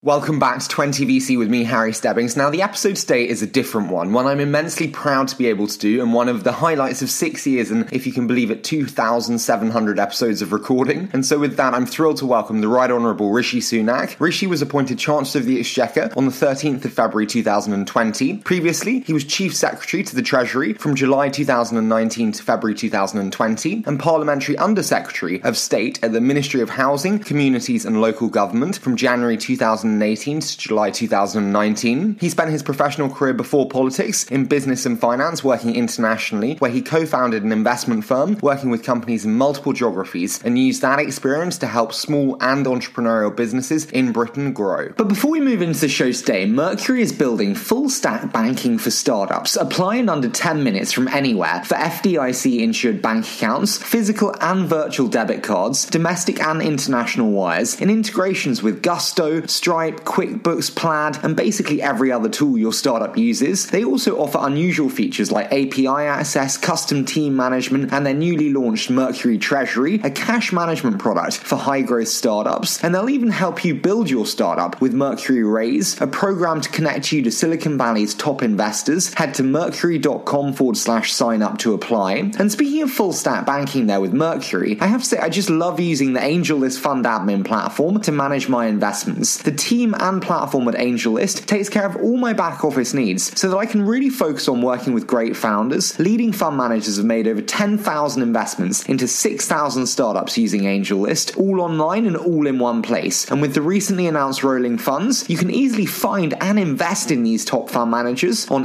Welcome back to 20VC with me, Harry Stebbings. Now, the episode today is a different one I'm immensely proud to be able to do, and one of the highlights of 6 years and, if you can believe it, 2,700 episodes of recording. And so with that, I'm thrilled to welcome the Right Honourable Rishi Sunak. Rishi was appointed Chancellor of the Exchequer on the 13th of February 2020. Previously, he was Chief Secretary to the Treasury from July 2019 to February 2020, and Parliamentary Under-Secretary of State at the Ministry of Housing, Communities and Local Government from January 2018 to July 2019. He spent his professional career before politics in business and finance, working internationally, where he co-founded an investment firm working with companies in multiple geographies and used that experience to help small and entrepreneurial businesses in Britain grow. But before we move into the show today, Mercury is building full-stack banking for startups. Apply in under 10 minutes from anywhere for FDIC-insured bank accounts, physical and virtual debit cards, domestic and international wires, and integrations with Gusto, Stripe, QuickBooks, Plaid, and basically every other tool your startup uses. They also offer unusual features like API access, custom team management, and their newly launched Mercury Treasury, a cash management product for high-growth startups. And they'll even help you build your startup with Mercury Raise, a program to connect you to Silicon Valley's top investors. Head to mercury.com/sign up to apply. And speaking of full-stack banking there with Mercury, I have to say I just love using the AngelList fund admin platform to manage my investments. The team and platform at AngelList takes care of all my back office needs so that I can really focus on working with great founders. Leading fund managers have made over 10,000 investments into 6,000 startups using AngelList, all online and all in one place. And with the recently announced rolling funds, you can easily find and invest in these top fund managers on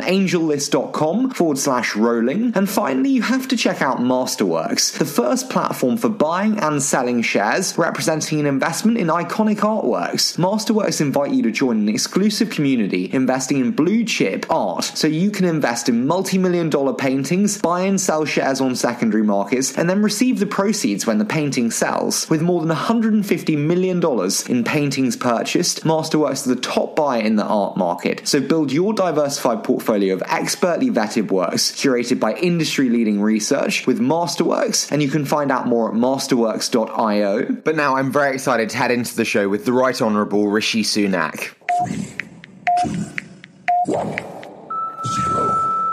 angellist.com/rolling. And finally, you have to check out Masterworks, the first platform for buying and selling shares, representing an investment in iconic artworks. Masterworks invite you to join an exclusive community investing in blue chip art so you can invest in multi-million-dollar paintings, buy and sell shares on secondary markets, and then receive the proceeds when the painting sells. With more than $150 million in paintings purchased, Masterworks is the top buyer in the art market. So build your diversified portfolio of expertly vetted works curated by industry-leading research with Masterworks, and you can find out more at masterworks.io. But now I'm very excited to head into the show with the Right Honourable Rishi Sunak. 3, 2, 1, 0.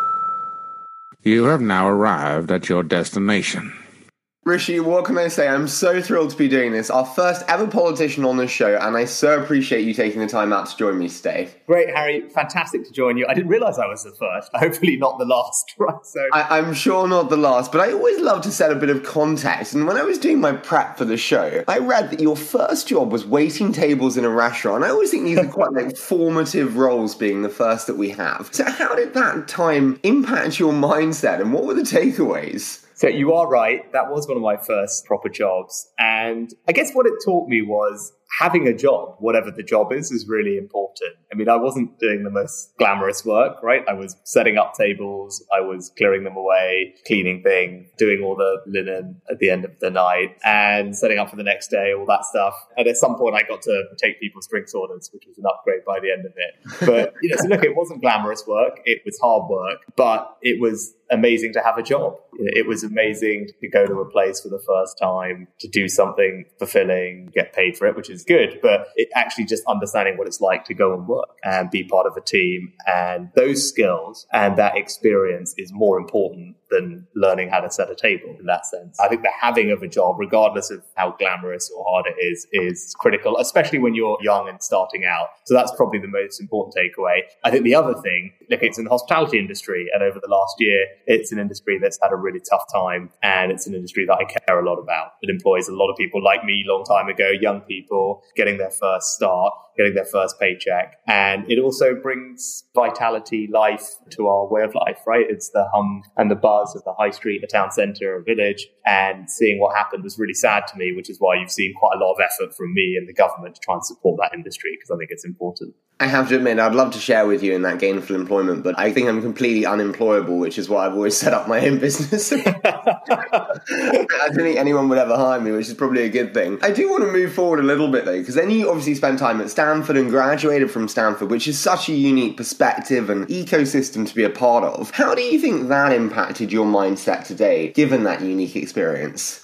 You have now arrived at your destination. Rishi, what can I say? I'm so thrilled to be doing this. Our first ever politician on this show, and I so appreciate you taking the time out to join me today. Great, Harry. Fantastic to join you. I didn't realise I was the first. Hopefully not the last, right? So I'm sure not the last, but I always love to set a bit of context. And when I was doing my prep for the show, I read that your first job was waiting tables in a restaurant. I always think these are quite formative roles, being the first that we have. So how did that time impact your mindset, and what were the takeaways? So you are right. That was one of my first proper jobs. And I guess what it taught me was having a job, whatever the job is really important. I mean, I wasn't doing the most glamorous work, right? I was setting up tables, I was clearing them away, cleaning things, doing all the linen at the end of the night, and setting up for the next day, all that stuff. And at some point, I got to take people's drinks orders, which was an upgrade by the end of it. But, so look, it wasn't glamorous work. It was hard work, but it was amazing to have a job. It was amazing to go to a place for the first time, to do something fulfilling, get paid for it, which is good, but it actually just understanding what it's like to go and work and be part of a team. And those skills and that experience is more important than learning how to set a table in that sense. I think the having of a job, regardless of how glamorous or hard it is critical, especially when you're young and starting out. So that's probably the most important takeaway. I think the other thing, look, it's in the hospitality industry, and over the last year, it's an industry that's had a really tough time, and it's an industry that I care a lot about. It employs a lot of people like me long time ago, young people getting their first start, getting their first paycheck. And it also brings vitality, life to our way of life, right? It's the hum and the buzz of the high street, a town centre, a village. And seeing what happened was really sad to me, which is why you've seen quite a lot of effort from me and the government to try and support that industry, because I think it's important. I have to admit, I'd love to share with you in that gainful employment, but I think I'm completely unemployable, which is why I've always set up my own business. I don't think anyone would ever hire me, which is probably a good thing. I do want to move forward a little bit, though, because then you obviously spent time at Stanford and graduated from Stanford, which is such a unique perspective and ecosystem to be a part of. How do you think that impacted your mindset today, given that unique experience?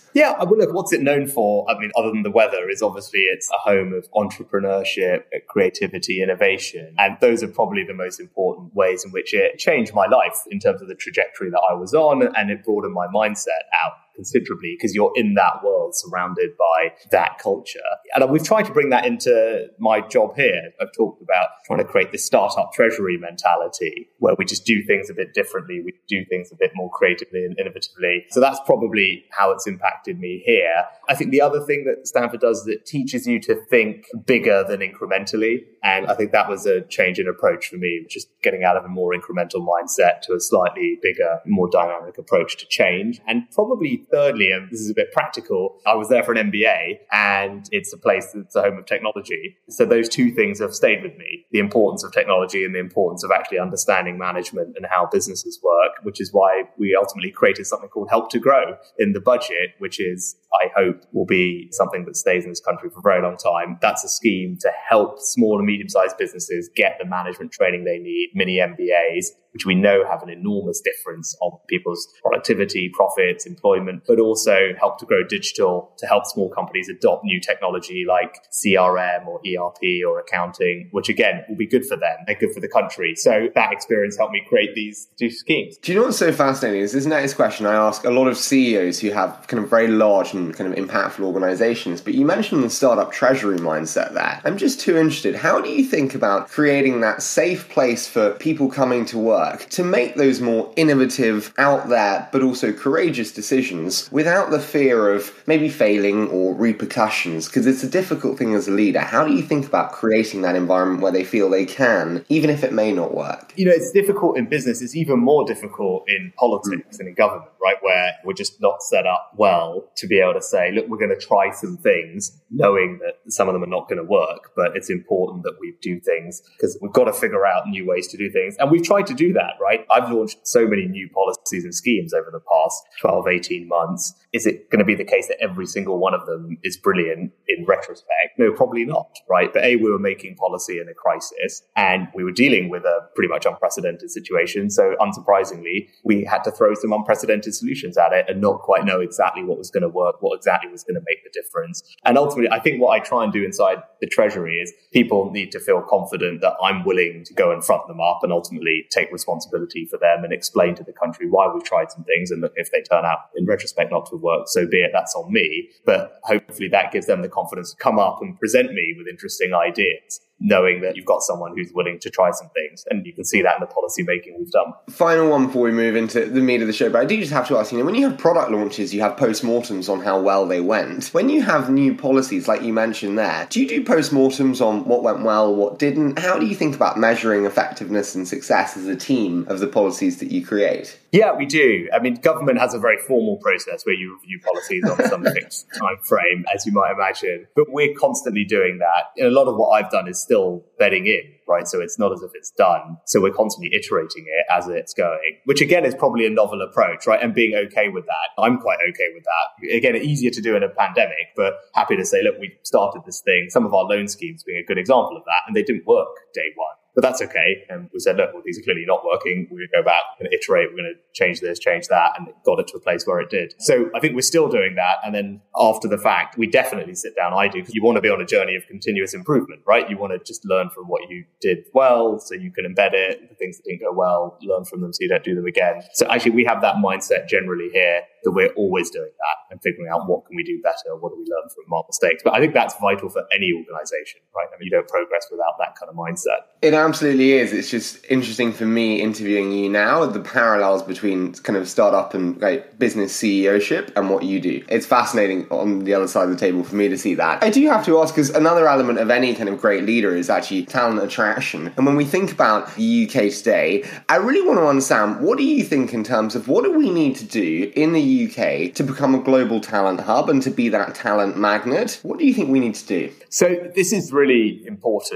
Yeah, well, look, what's it known for? I mean, other than the weather, is obviously it's a home of entrepreneurship, creativity, innovation. And those are probably the most important ways in which it changed my life in terms of the trajectory that I was on, and it broadened my mindset out considerably because you're in that world surrounded by that culture. And we've tried to bring that into my job here. I've talked about trying to create this startup treasury mentality where we just do things a bit differently. We do things a bit more creatively and innovatively. So that's probably how it's impacted me here. I think the other thing that Stanford does is it teaches you to think bigger than incrementally. And I think that was a change in approach for me, just getting out of a more incremental mindset to a slightly bigger, more dynamic approach to change. And probably thirdly, and this is a bit practical, I was there for an MBA and it's a place that's a home of technology. So those two things have stayed with me, the importance of technology and the importance of actually understanding management and how businesses work, which is why we ultimately created something called Help to Grow in the budget, which is, I hope, will be something that stays in this country for a very long time. That's a scheme to help small and medium-sized businesses get the management training they need, mini MBAs, which we know have an enormous difference on people's productivity, profits, employment, but also help to grow digital to help small companies adopt new technology like CRM or ERP or accounting, which again will be good for them. They're good for the country. So that experience helped me create these two schemes. Do you know what's so fascinating is this next question I ask a lot of CEOs who have kind of very large and kind of impactful organizations, but you mentioned the startup treasury mindset there. I'm just too interested. How do you think about creating that safe place for people coming to work to make those more innovative, out there, but also courageous decisions without the fear of maybe failing or repercussions? Because it's a difficult thing as a leader. How do you think about creating that environment where they feel they can, even if it may not work? You know, it's difficult in business. It's even more difficult in politics and in government, right? Where we're just not set up well to be able to say, look, we're going to try some things, knowing that some of them are not going to work. But it's important that we do things because we've got to figure out new ways to do things. And we've tried to do that, right? I've launched so many new policies and schemes over the past 12, 18 months. Is it going to be the case that every single one of them is brilliant in retrospect? No, probably not, right? But we were making policy in a crisis and we were dealing with a pretty much unprecedented situation. So unsurprisingly, we had to throw some unprecedented solutions at it and not quite know exactly what was going to work, what exactly was going to make the difference. And ultimately, I think what I try and do inside the Treasury is people need to feel confident that I'm willing to go and front them up and ultimately take responsibility for them and explain to the country why we've tried some things. And look, if they turn out in retrospect not to have worked, so be it, that's on me. But hopefully that gives them the confidence to come up and present me with interesting ideas, knowing that you've got someone who's willing to try some things. And you can see that in the policy making we've done. Final one before we move into the meat of the show, but I do just have to ask, when you have product launches, you have postmortems on how well they went. When you have new policies, like you mentioned there, do you do postmortems on what went well, what didn't? How do you think about measuring effectiveness and success as a team of the policies that you create? Yeah, we do. I mean, government has a very formal process where you review policies on some fixed time frame, as you might imagine. But we're constantly doing that. And a lot of what I've done is still bedding in, right? So it's not as if it's done. So we're constantly iterating it as it's going, which again is probably a novel approach, right? And being okay with that. I'm quite okay with that. Again, easier to do in a pandemic, but happy to say, look, we started this thing, some of our loan schemes being a good example of that, and they didn't work day one. But that's okay. And we said, look, well, these are clearly not working. We're going to go back, we're going to iterate, we're going to change this, change that, and got it to a place where it did. So I think we're still doing that. And then after the fact, we definitely sit down. I do, because you want to be on a journey of continuous improvement, right? You want to just learn from what you did well so you can embed it. The things that didn't go well, learn from them so you don't do them again. So actually, we have that mindset generally here that we're always doing that and figuring out what can we do better, what do we learn from our mistakes. But I think that's vital for any organization, right? I mean, you don't progress without that kind of mindset. It absolutely is. It's just interesting for me interviewing you now, the parallels between kind of startup and business CEOship and what you do. It's fascinating on the other side of the table for me to see that. I do have to ask, because another element of any kind of great leader is actually talent attraction. And when we think about the UK today, I really want to understand, what do you think in terms of what do we need to do in the UK to become a global talent hub and to be that talent magnet? What do you think we need to do? So this is really important.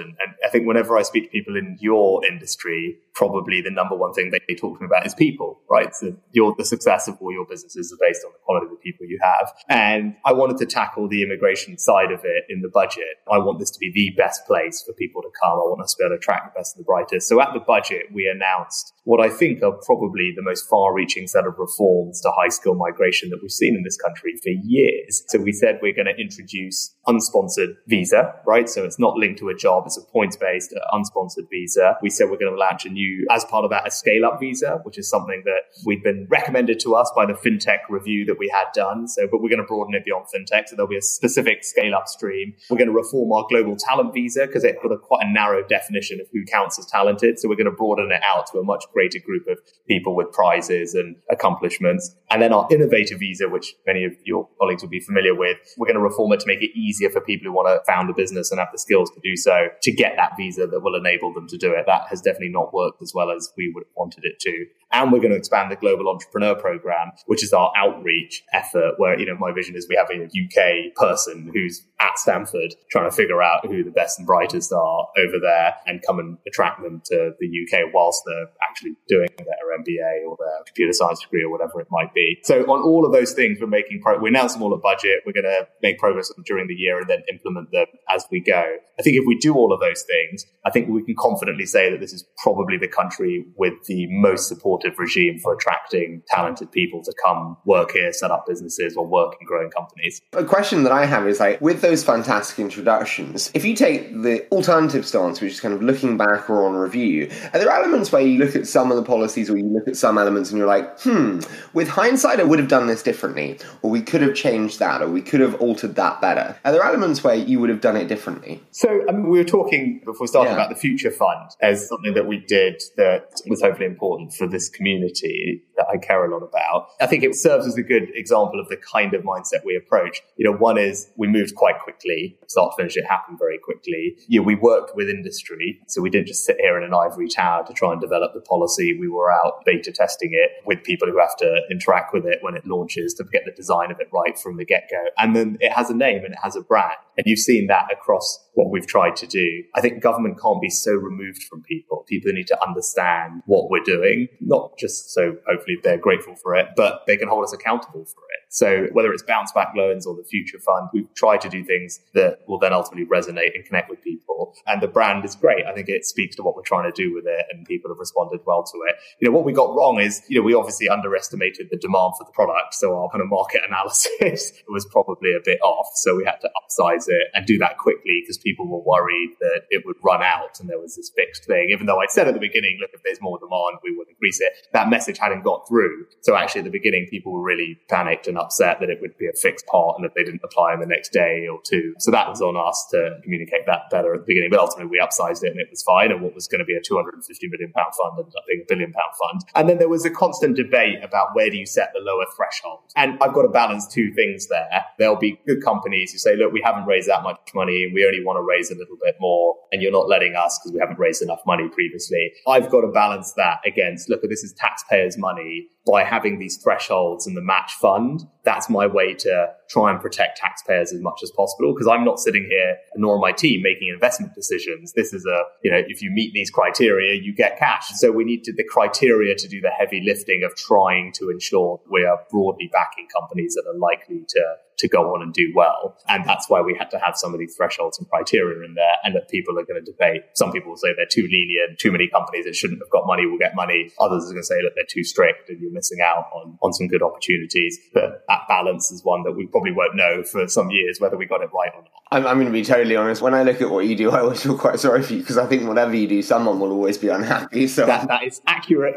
I think whenever I speak to people in your industry, probably the number one thing they talk to me about is people, right? So the success of all your businesses is based on the quality of the people you have. And I wanted to tackle the immigration side of it in the budget. I want this to be the best place for people to come. I want us to be able to attract the best and the brightest. So at the budget, we announced what I think are probably the most far-reaching set of reforms to high-skill migration that we've seen in this country for years. So we said we're going to introduce unsponsored visa, right? So it's not linked to a job. It's a points-based unsponsored visa. We said we're going to launch a new, as part of that, a scale-up visa, which is something that we've been recommended to us by the FinTech review that we had done. So, but we're going to broaden it beyond FinTech. So there'll be a specific scale-up stream. We're going to reform our global talent visa because it's got quite a narrow definition of who counts as talented. So we're going to broaden it out to a much greater group of people with prizes and accomplishments. And then our innovator visa, which many of your colleagues will be familiar with, we're going to reform it to make it easier for people who want to found a business and have the skills to do so to get that visa that will enable them to do it. That has definitely not worked as well as we would have wanted it to. And we're going to expand the Global Entrepreneur Program, which is our outreach effort where, my vision is we have a UK person who's at Stanford trying to figure out who the best and brightest are over there and come and attract them to the UK whilst they're actually doing their MBA or their computer science degree or whatever it might be. So on all of those things, we're making we announced them all at budget. We're going to make progress during the year and then implement them as we go. I think if we do all of those things, I think we can confidently say that this is probably the country with the most supportive regime for attracting talented people to come work here, set up businesses or work in growing companies. A question that I have is with those fantastic introductions, if you take the alternative stance, which is kind of looking back or on review, are there elements where you look at some of the policies or you look at some elements and you're like, with hindsight, I would have done this differently, or we could have changed that, or we could have altered that better? Are there elements where you would have done it differently? So, we were talking before we started about the Future Fund as something that we did that was hopefully important for this community that I care a lot about. I think it serves as a good example of the kind of mindset we approach. One is we moved quite quickly, start to finish, it happened very quickly. We worked with industry, so we didn't just sit here in an ivory tower to try and develop the policy. We were out beta testing it with people who have to interact with it when it launches to get the design of it right from the get-go. And then it has a name and it has a brand. And you've seen that across what we've tried to do. I think government can't be so removed from people. People need to understand what we're doing, not just so hopefully they're grateful for it, but they can hold us accountable for it. So whether it's bounce back loans or the Future Fund, we've tried to do things that will then ultimately resonate and connect with people. And the brand is great. I think it speaks to what we're trying to do with it and people have responded well to it. What we got wrong is, we obviously underestimated the demand for the product. So our kind of market analysis was probably a bit off. So we had to upsize it and do that quickly because people were worried that it would run out and there was this fixed thing. Even though I'd said at the beginning, look, if there's more demand, we would increase it. That message hadn't got through. So actually at the beginning, people were really panicked and upset that it would be a fixed part and that they didn't apply in the next day or two. So that was on us to communicate that better at the beginning. But ultimately, we upsized it and it was fine. And what was going to be a £250 million fund ended up being a £1 billion fund. And then there was a constant debate about where do you set the lower threshold? And I've got to balance two things there. There'll be good companies who say, look, we haven't raised that much money and we only want to raise a little bit more. And you're not letting us because we haven't raised enough money previously. I've got to balance that against, look, this is taxpayers' money. By having these thresholds and the match fund, that's my way to try and protect taxpayers as much as possible. Because I'm not sitting here, nor my team, making investment decisions. This is if you meet these criteria, you get cash. So we need the criteria to do the heavy lifting of trying to ensure we are broadly backing companies that are likely to go on and do well. And that's why we had to have some of these thresholds and criteria in there, and that people are going to debate. Some people will say they're too lenient, too many companies that shouldn't have got money will get money. Others are going to say that they're too strict and you're missing out on some good opportunities. But that balance is one that we probably won't know for some years whether we got it right or not. I'm going to be totally honest. When I look at what you do, I always feel quite sorry for you because I think whatever you do, someone will always be unhappy. So that is accurate.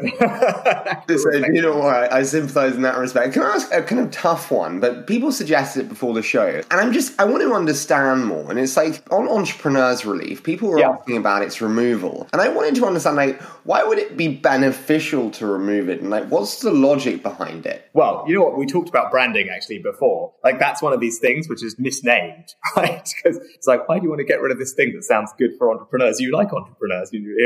So, you know what? I sympathise in that respect. Can I ask a kind of tough one? But people suggested it before the show. And I want to understand more. And it's like on Entrepreneurs Relief, people were asking about its removal. And I wanted to understand, why would it be beneficial to remove it? And what's the logic behind it? Well, you know what? We talked about branding actually before. That's one of these things which is misnamed, right? Because it's why do you want to get rid of this thing that sounds good for entrepreneurs? You like entrepreneurs. Here we have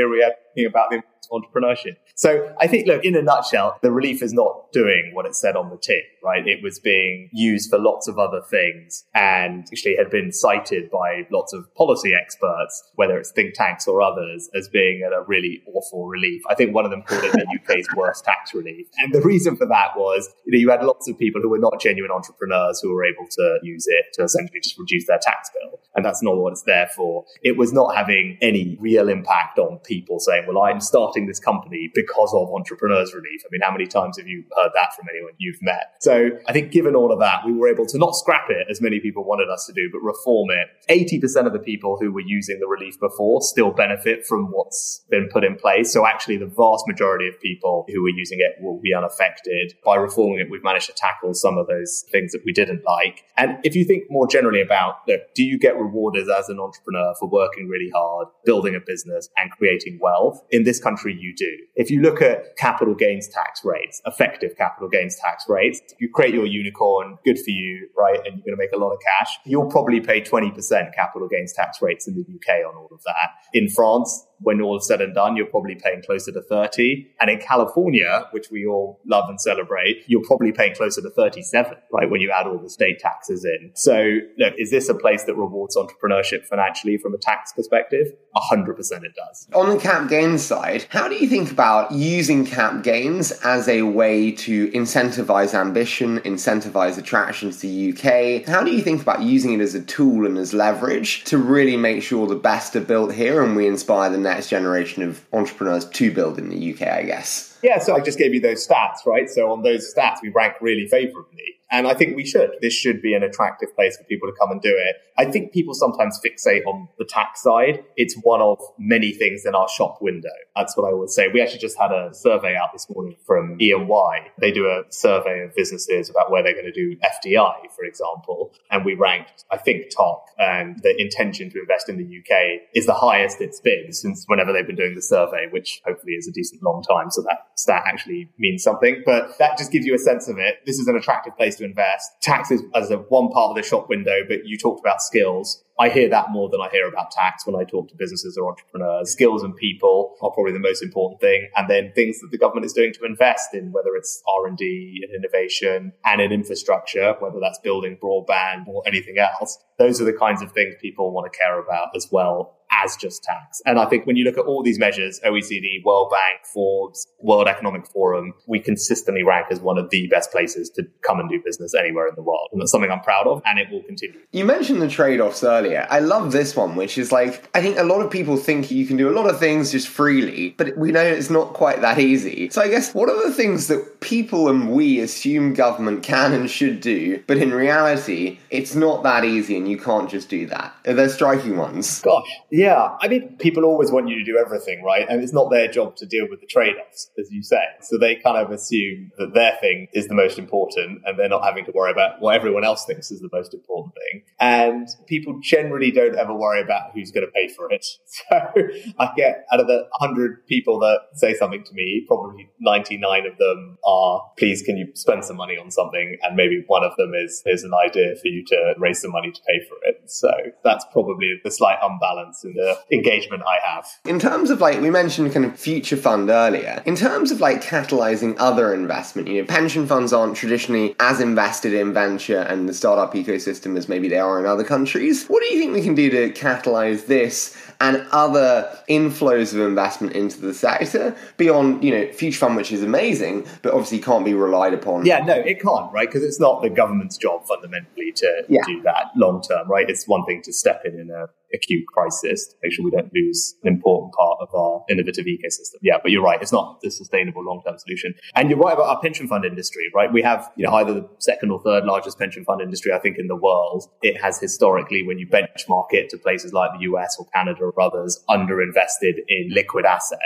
thinking about the entrepreneurship. So I think, look, in a nutshell, the relief is not doing what it said on the tin, right? It was being used for lots of other things and actually had been cited by lots of policy experts, whether it's think tanks or others, as being a really awful relief. I think one of them called it the UK's worst tax relief. And the reason for that was, you had lots of people who were not genuine entrepreneurs who were able to use it to essentially just reduce their tax bill. And that's not what it's there for. It was not having any real impact on people saying, well, I'm starting this company because of entrepreneurs relief. I mean, how many times have you heard that from anyone you've met? So I think given all of that, we were able to not scrap it as many people wanted us to do, but reform it. 80% of the people who were using the relief before still benefit from what's been put in place. So actually the vast majority of people who were using it will be unaffected. By reforming it, we've managed to tackle some of those things that we didn't like. And if you think more generally about, look, do you get rewarded as an entrepreneur for working really hard, building a business and creating wealth? In this country, you do. If you look at capital gains tax rates, effective capital gains tax rates, you create your unicorn, good for you, right? And you're going to make a lot of cash. You'll probably pay 20% capital gains tax rates in the UK on all of that. In France, when all is said and done, you're probably paying closer to 30. And in California, which we all love and celebrate, you're probably paying closer to 37, right? When you add all the state taxes in. So look, is this a place that rewards entrepreneurship financially from a tax perspective? 100% it does. On the cap gains side, how do you think about using cap gains as a way to incentivize ambition, incentivize attraction to the UK? How do you think about using it as a tool and as leverage to really make sure the best are built here and we inspire the next generation of entrepreneurs to build in the UK, I guess? Yeah, so I just gave you those stats, right? So on those stats, we rank really favorably. And I think we should. This should be an attractive place for people to come and do it. I think people sometimes fixate on the tax side. It's one of many things in our shop window. That's what I always say. We actually just had a survey out this morning from E&Y. They do a survey of businesses about where they're going to do FDI, for example. And we ranked, I think, top. And the intention to invest in the UK is the highest it's been since whenever they've been doing the survey, which hopefully is a decent long time. So that stat actually means something. But that just gives you a sense of it. This is an attractive place to invest. Taxes as a one part of the shop window, but you talked about skills. I hear that more than I hear about tax when I talk to businesses or entrepreneurs. Skills and people are probably the most important thing. And then things that the government is doing to invest in, whether it's R&D and innovation and in infrastructure, whether that's building broadband or anything else. Those are the kinds of things people want to care about as well as just tax. And I think when you look at all these measures, OECD, World Bank, Forbes, World Economic Forum, we consistently rank as one of the best places to come and do business anywhere in the world. And that's something I'm proud of, and it will continue. You mentioned the trade-offs earlier. I love this one, which is like, I think a lot of people think you can do a lot of things just freely, but we know it's not quite that easy. So I guess, what are the things that people and we assume government can and should do, but in reality, it's not that easy and you can't just do that? Are there striking ones? Gosh, yeah. I mean, people always want you to do everything, right? And it's not their job to deal with the trade-offs, as you say. So they kind of assume that their thing is the most important and they're not having to worry about what everyone else thinks is the most important thing. And people generally don't ever worry about who's going to pay for it. So I get out of the 100 people that say something to me, probably 99 of them are, please, can you spend some money on something? And maybe one of them is, here's an idea for you to raise some money to pay for it. So that's probably the slight unbalance in the engagement I have. In terms of we mentioned kind of future fund earlier, in terms of catalyzing other investment, pension funds aren't traditionally as invested in venture and the startup ecosystem as maybe they are in other countries. What do you think we can do to catalyze this and other inflows of investment into the sector beyond, future fund, which is amazing, but obviously can't be relied upon? Yeah, no, it can't, right? Because it's not the government's job fundamentally to do that long term, right? It's one thing to step in a acute crisis to make sure we don't lose an important part of our innovative ecosystem. Yeah, but you're right. It's not the sustainable long-term solution. And you're right about our pension fund industry, right? We have, either the second or third largest pension fund industry, I think, in the world. It has historically, when you benchmark it to places like the US or Canada or others, underinvested in liquid assets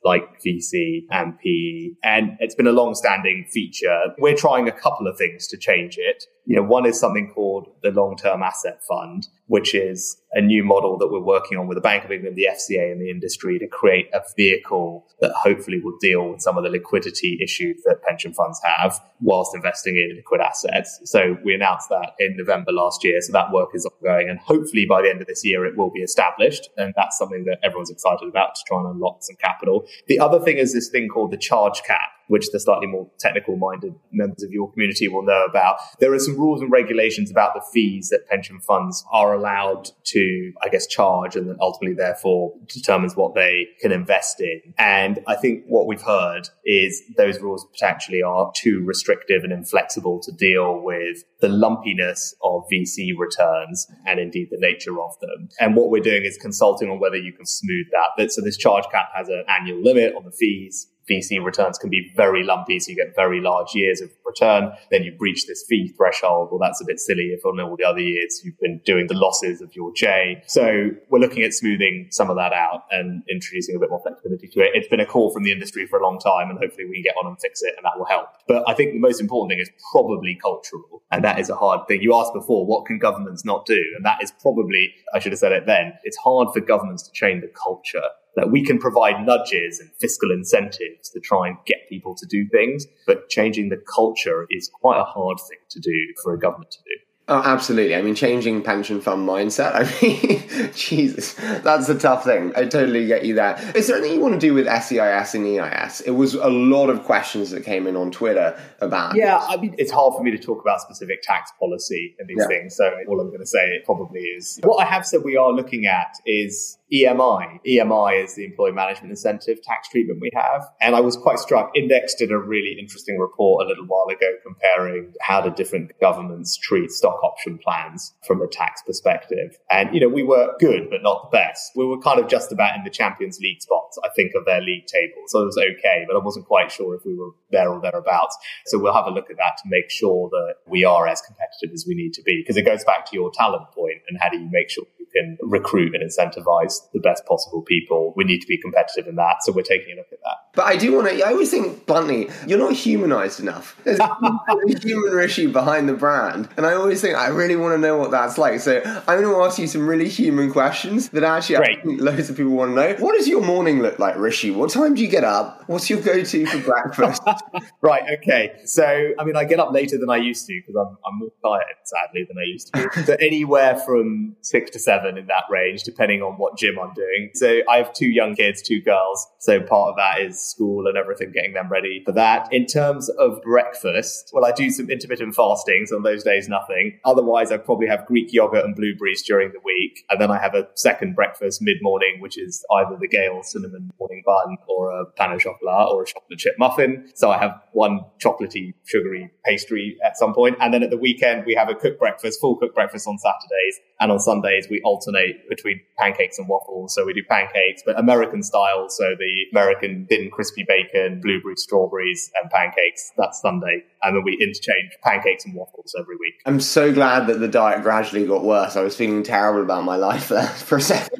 like VC and PE. And it's been a long-standing feature. We're trying a couple of things to change it. One is something called the Long-Term Asset Fund, which is a new model that we're working on with the Bank of England, the FCA and the industry to create a vehicle that hopefully will deal with some of the liquidity issues that pension funds have whilst investing in liquid assets. So we announced that in November last year. So that work is ongoing, and hopefully by the end of this year, it will be established. And that's something that everyone's excited about to try and unlock some capital. The other thing is this thing called the charge cap, which the slightly more technical-minded members of your community will know about. There are some rules and regulations about the fees that pension funds are allowed to, charge, and then ultimately, therefore, determines what they can invest in. And I think what we've heard is those rules potentially are too restrictive and inflexible to deal with the lumpiness of VC returns and indeed the nature of them. And what we're doing is consulting on whether you can smooth that. So this charge cap has an annual limit on the fees. VC returns can be very lumpy, so you get very large years of return. Then you breach this fee threshold. Well, that's a bit silly if on all the other years you've been doing the losses of your J. So we're looking at smoothing some of that out and introducing a bit more flexibility to it. It's been a call from the industry for a long time, and hopefully we can get on and fix it, and that will help. But I think the most important thing is probably cultural, and that is a hard thing. You asked before, what can governments not do? And that is probably, I should have said it then, it's hard for governments to change the culture. That we can provide nudges and fiscal incentives to try and get people to do things, but changing the culture is quite a hard thing to do for a government to do. Oh, absolutely. I mean, changing pension fund mindset. I mean, Jesus, that's a tough thing. I totally get you there. Is there anything you want to do with SEIS and EIS? It was a lot of questions that came in on Twitter about. Yeah, I mean, it's hard for me to talk about specific tax policy and these things. So all I'm going to say probably is what I have said we are looking at is EMI. EMI is the Employee Management Incentive tax treatment we have. And I was quite struck. Index did a really interesting report a little while ago comparing how the different governments treat stock option plans from a tax perspective. And, we were good, but not the best. We were kind of just about in the Champions League spots, I think, of their league table. So it was okay, but I wasn't quite sure if we were there or thereabouts. So we'll have a look at that to make sure that we are as competitive as we need to be. Because it goes back to your talent point and how do you make sure you can recruit and incentivize the best possible people. We need to be competitive in that. So we're taking a look at that. But I do want to, I always think bluntly, you're not humanized enough. There's a human Rishi behind the brand. And I always think, I really want to know what that's like. So I'm going to ask you some really human questions that actually I think loads of people want to know. What does your morning look like, Rishi? What time do you get up? What's your go-to for breakfast? Right, okay. So, I mean, I get up later than I used to because I'm more tired, sadly, than I used to be. So anywhere from 6 to 7 in that range, depending on what gym I'm doing. So I have 2 young kids, 2 girls. So part of that is school and everything, getting them ready for that. In terms of breakfast, well, I do some intermittent fastings. On those days, nothing. Otherwise, I probably have Greek yogurt and blueberries during the week. And then I have a second breakfast mid-morning, which is either the Gale cinnamon morning bun or a pain au chocolat or a chocolate chip muffin. So I have one chocolatey, sugary pastry at some point. And then at the weekend, we have a cooked breakfast, full cooked breakfast on Saturdays. And on Sundays, we alternate between pancakes and waffles. So we do pancakes, but American style. So the American thin, crispy bacon, blueberries, strawberries, and pancakes. That's Sunday. And then we interchange pancakes and waffles every week. I'm so glad that the diet gradually got worse. I was feeling terrible about my life there for a second.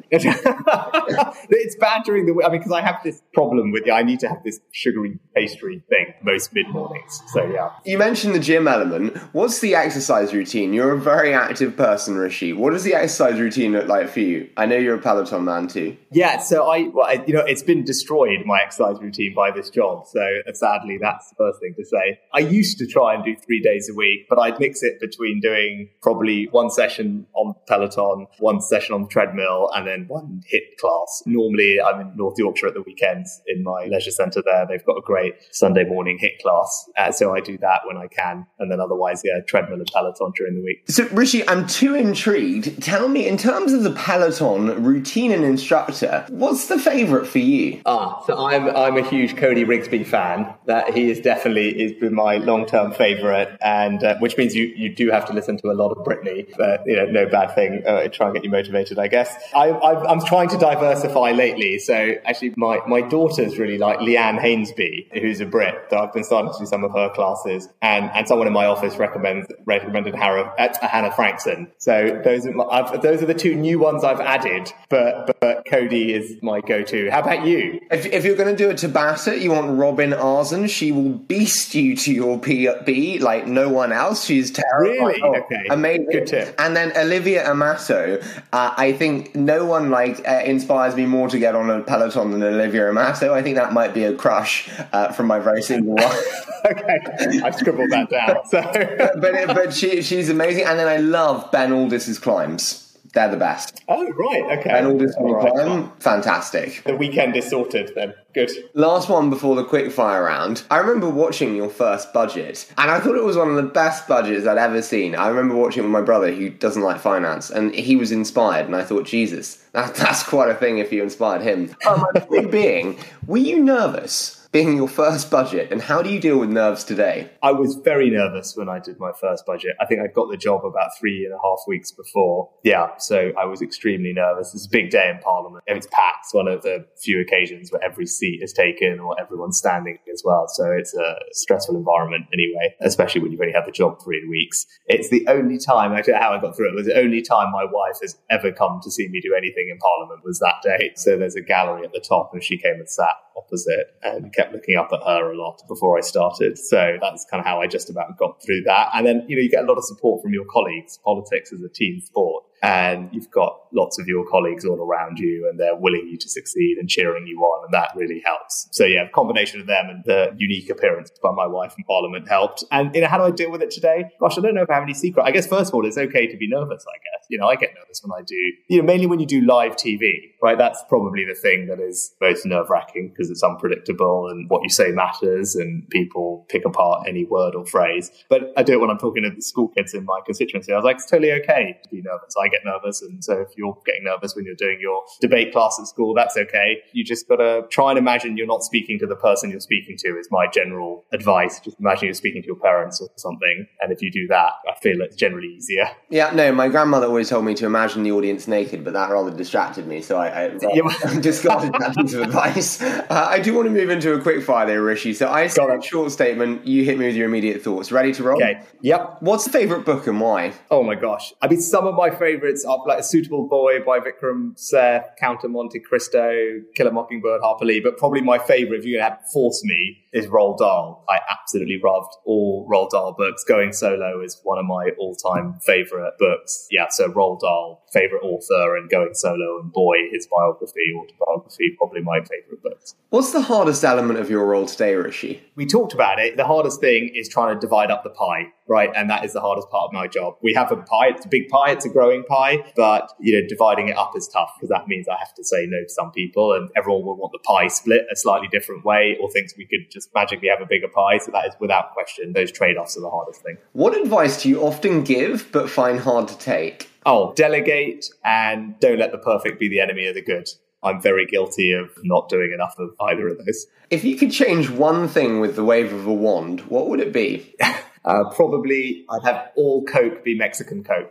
It's bad during the week. I mean, because I have this problem with I need to have this sugary pastry thing most mid-mornings. So, yeah. You mentioned the gym element. What's the exercise routine? You're a very active person, Rishi. What does the exercise routine look like for you? I know you're a Peloton man too. Yeah, so it's been destroyed, my exercise routine, by this job. So sadly, that's the first thing to say. I used to try and do 3 days a week, but I'd mix it between doing probably 1 session on Peloton, 1 session on the treadmill, and then 1 HIIT class. Normally, I'm in North Yorkshire at the weekends in my leisure centre there. They've got a great Sunday morning HIIT class. So I do that when I can. And then otherwise, treadmill and Peloton during the week. So, Rishi, I'm too intrigued. Tell me, in terms of the Peloton routine and instructor, what's the favourite for you? So I'm a huge Cody Rigsby fan. That he is definitely been my long-term favourite, and which means you do have to listen to a lot of Britney. But no bad thing. Try and get you motivated, I guess. I'm trying to diversify lately. So actually, my daughters really like Leanne Hainsby, who's a Brit. So I've been starting to do some of her classes, and someone in my office recommended Hannah Frankson. So those those are the two new ones I've added, but Cody is my go-to. How about you? If you're going to do a Tabata, you want Robin Arzen. She will beast you to your PB like no one else. She's terrible. Really? Okay. Amazing. Good tip. And then Olivia Amato. I think no one inspires me more to get on a Peloton than Olivia Amato. I think that might be a crush from my very single life. Okay, I've scribbled that down. So. but she's amazing. And then I love Ben Aldis's climbs. They're the best. Oh, right, okay. Ben Aldis climb, fantastic. The weekend is sorted then. Good. Last one before the quickfire round. I remember watching your first budget, and I thought it was one of the best budgets I'd ever seen. I remember watching it with my brother, who doesn't like finance, and he was inspired, and I thought, Jesus, that's quite a thing if you inspired him. My point being, were you nervous being your first budget, and how do you deal with nerves today? I was very nervous when I did my first budget. I think I got the job about 3.5 weeks before. Yeah, so I was extremely nervous. It's a big day in Parliament. It's packed. It's one of the few occasions where every seat is taken or everyone's standing as well. So it's a stressful environment anyway, especially when you've only had the job 3 weeks. It's the only time, actually how I got through it, was the only time my wife has ever come to see me do anything in Parliament was that day. So there's a gallery at the top and she came and sat opposite and kept looking up at her a lot before I started. So that's kind of how I just about got through that. And then, you get a lot of support from your colleagues. Politics is a team sport. And you've got lots of your colleagues all around you and they're willing you to succeed and cheering you on. And that really helps. So yeah, a combination of them and the unique appearance by my wife in Parliament helped. And, how do I deal with it today? Gosh, I don't know if I have any secret. I guess, first of all, it's okay to be nervous, I guess. I get nervous when I do, mainly when you do live TV, right? That's probably the thing that is most nerve-wracking because it's unpredictable and what you say matters and people pick apart any word or phrase. But I do it when I'm talking to the school kids in my constituency. I was like, it's totally okay to be nervous. I get nervous. And so if you're getting nervous when you're doing your debate class at school, that's okay. You just got to try and imagine you're not speaking to the person you're speaking to is my general advice. Just imagine you're speaking to your parents or something. And if you do that, I feel it's generally easier. Yeah, no, my grandmother always told me to imagine the audience naked, but that rather distracted me. So I discarded that piece of advice. I do want to move into a quick fire there, Rishi. So I said a short statement. You hit me with your immediate thoughts. Ready to roll? Okay. Yep. What's the favourite book and why? Oh my gosh. I mean, some of my favourites are like A Suitable Boy by Vikram Seth, Count of Monte Cristo, Kill a Mockingbird, Harper Lee. But probably my favourite, if you're going to force me, is Roald Dahl. I absolutely loved all Roald Dahl books. Going Solo is one of my all-time favourite books. Yeah, so Roald Dahl, favourite author, and Going Solo and Boy, his autobiography, probably my favourite books. What's the hardest element of your role today, Rishi? We talked about it. The hardest thing is trying to divide up the pie, right? And that is the hardest part of my job. We have a pie. It's a big pie. It's a growing pie. But, dividing it up is tough because that means I have to say no to some people and everyone will want the pie split a slightly different way or thinks we could just magically have a bigger pie. So that is without question. Those trade-offs are the hardest thing. What advice do you often give but find hard to take? Oh, delegate and don't let the perfect be the enemy of the good. I'm very guilty of not doing enough of either of those. If you could change one thing with the wave of a wand, what would it be? Probably I'd have all Coke be Mexican Coke.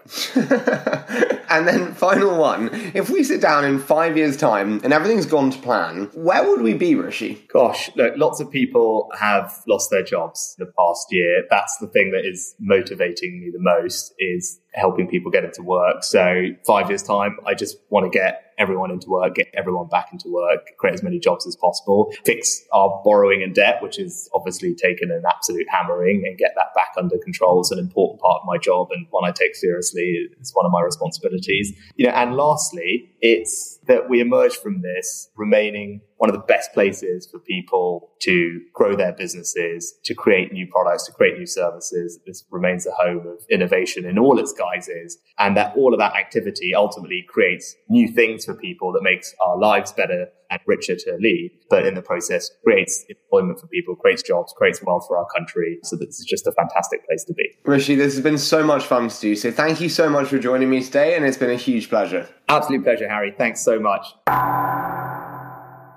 And then final one, if we sit down in 5 years' time and everything's gone to plan, where would we be, Rishi? Gosh, look, lots of people have lost their jobs the past year. That's the thing that is motivating me the most is helping people get into work. So 5 years' time, I just want to get everyone into work, get everyone back into work, create as many jobs as possible, fix our borrowing and debt, which is obviously taken an absolute hammering, and get that back under control is an important part of my job and one I take seriously. It's one of my responsibilities. And lastly, it's that we emerge from this remaining one of the best places for people to grow their businesses, to create new products, to create new services. This remains a home of innovation in all its guises, and that all of that activity ultimately creates new things for people that makes our lives better and richer to lead, but in the process creates employment for people, creates jobs, creates wealth for our country. So this is just a fantastic place to be. Rishi, this has been so much fun to do. So thank you so much for joining me today, and it's been a huge pleasure. Absolute pleasure, Harry. Thanks so much.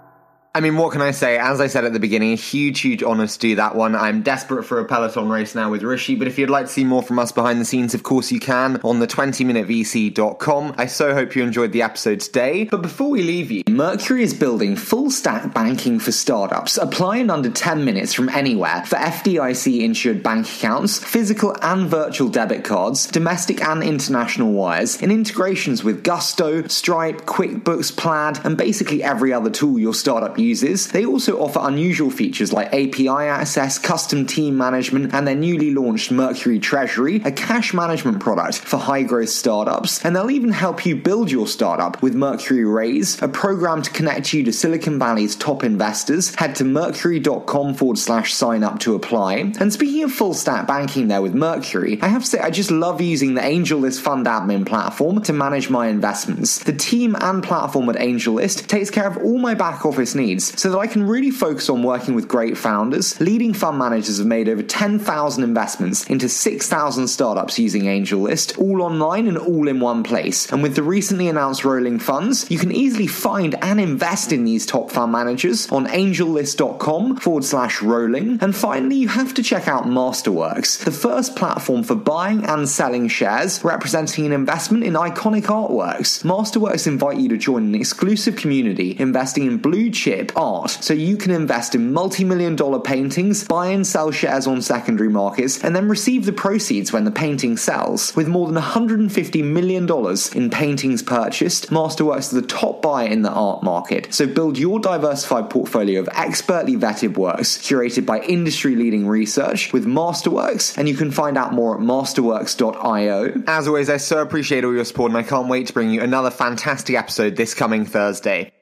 I mean, what can I say? As I said at the beginning, a huge honour to do that one. I'm desperate for a Peloton race now with Rishi, but if you'd like to see more from us behind the scenes, of course you can on the 20minuteVC.com. I so hope you enjoyed the episode today. But before we leave you, Mercury is building full-stack banking for startups. Apply in under 10 minutes from anywhere for FDIC-insured bank accounts, physical and virtual debit cards, domestic and international wires, and integrations with Gusto, Stripe, QuickBooks, Plaid, and basically every other tool your startup uses. They also offer unusual features like API access, custom team management, and their newly launched Mercury Treasury, a cash management product for high-growth startups. And they'll even help you build your startup with Mercury Raise, a program to connect you to Silicon Valley's top investors. Head to mercury.com/sign up to apply. And speaking of full-stack banking there with Mercury, I have to say I just love using the AngelList fund admin platform to manage my investments. The team and platform at AngelList takes care of all my back-office needs, so that I can really focus on working with great founders. Leading fund managers have made over 10,000 investments into 6,000 startups using AngelList, all online and all in one place. And with the recently announced rolling funds, you can easily find and invest in these top fund managers on angellist.com/rolling. And finally, you have to check out Masterworks, the first platform for buying and selling shares representing an investment in iconic artworks. Masterworks invite you to join an exclusive community investing in blue chip art, so you can invest in multi-million-dollar paintings, buy and sell shares on secondary markets, and then receive the proceeds when the painting sells. With more than $150 million in paintings purchased, Masterworks is the top buyer in the art market. So build your diversified portfolio of expertly vetted works curated by industry-leading research with Masterworks, and you can find out more at masterworks.io. As always, I so appreciate all your support, and I can't wait to bring you another fantastic episode this coming Thursday.